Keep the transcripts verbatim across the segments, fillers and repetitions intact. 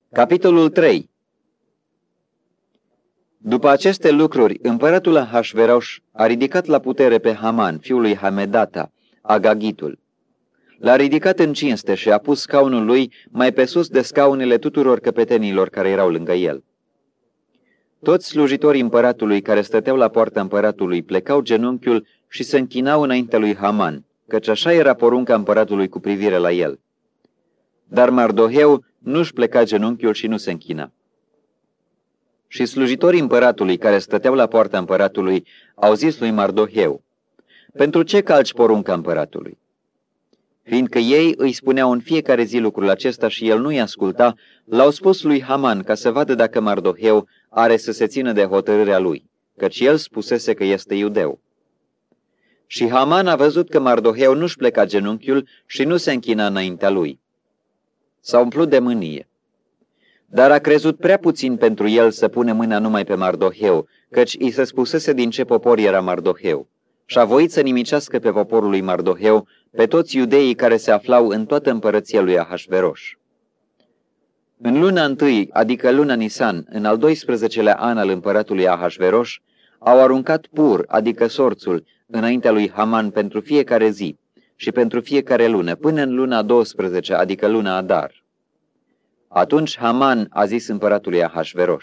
Capitolul trei. După aceste lucruri, împăratul Ahasveros a ridicat la putere pe Haman, fiul lui Hamedata, Agagitul. L-a ridicat în cinste și a pus scaunul lui mai pe sus de scaunele tuturor căpetenilor care erau lângă el. Toți slujitorii împăratului care stăteau la poarta împăratului plecau genunchiul și se închinau înaintea lui Haman, căci așa era porunca împăratului cu privire la el. Dar Mardoheu nu-și pleca genunchiul și nu se închina. Și slujitorii împăratului care stăteau la poarta împăratului au zis lui Mardoheu: „Pentru ce calci porunca împăratului?” Fiindcă ei îi spuneau în fiecare zi lucrul acesta și el nu-i asculta, l-au spus lui Haman ca să vadă dacă Mardoheu are să se țină de hotărârea lui, căci el spusese că este iudeu. Și Haman a văzut că Mardoheu nu-și pleca genunchiul și nu se închina înaintea lui. S-a umplut de mânie. Dar a crezut prea puțin pentru el să pune mâna numai pe Mardoheu, căci i se spusese din ce popor era Mardoheu, și a voit să nimicească pe poporul lui Mardoheu pe toți iudeii care se aflau în toată împărăția lui Ahasveros. În luna întâi, adică luna Nisan, în al doisprezecelea an al împăratului Ahasveros, au aruncat pur, adică sorțul, înaintea lui Haman pentru fiecare zi și pentru fiecare lună, până în luna a douăsprezecea, adică luna Adar. Atunci Haman a zis împăratului Ahasveros: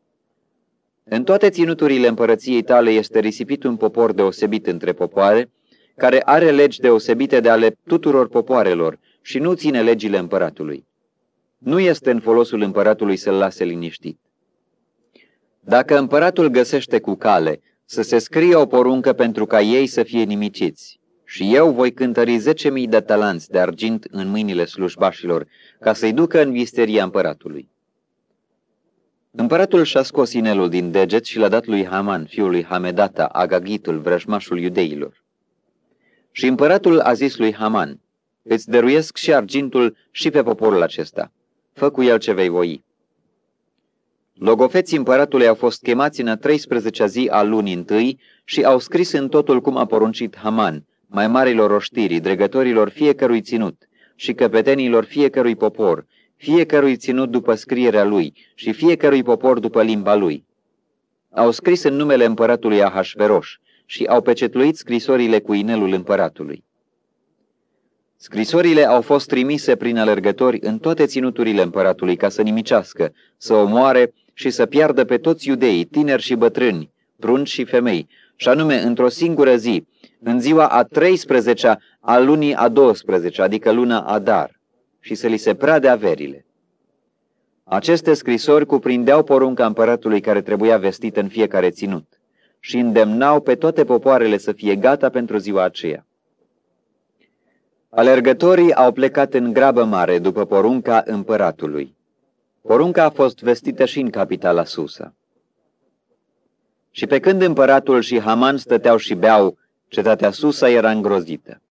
„În toate ținuturile împărăției tale este risipit un popor deosebit între popoare, care are legi deosebite de ale tuturor popoarelor și nu ține legile împăratului. Nu este în folosul împăratului să-l lase liniștit. Dacă împăratul găsește cu cale să se scrie o poruncă pentru ca ei să fie nimiciți, și eu voi cântări zece mii de talanți de argint în mâinile slujbașilor, ca să-i ducă în visteria împăratului.” Împăratul și-a scos inelul din deget și l-a dat lui Haman, fiul lui Hamedata, Agagitul, vrăjmașul iudeilor. Și împăratul a zis lui Haman: „Îți dăruiesc și argintul și pe poporul acesta. Fă cu el ce vei voi.” Logofeții împăratului au fost chemați în a treisprezecea zi a lunii întâi și au scris în totul cum a poruncit Haman, mai marilor oștirii, dregătorilor fiecărui ținut și căpetenilor fiecărui popor, fiecărui ținut după scrierea lui și fiecărui popor după limba lui. Au scris în numele împăratului Ahasveros și au pecetluit scrisorile cu inelul împăratului. Scrisorile au fost trimise prin alergători în toate ținuturile împăratului ca să nimicească, să omoare și să piardă pe toți iudeii, tineri și bătrâni, prunci și femei, și anume într-o singură zi, în ziua a treisprezecea a lunii a douăsprezecea, adică luna Adar, și să li se prade averile. Aceste scrisori cuprindeau porunca împăratului care trebuia vestită în fiecare ținut și îndemnau pe toate popoarele să fie gata pentru ziua aceea. Alergătorii au plecat în grabă mare după porunca împăratului. Porunca a fost vestită și în capitala Susa. Și pe când împăratul și Haman stăteau și beau, cetatea Susa era îngrozită.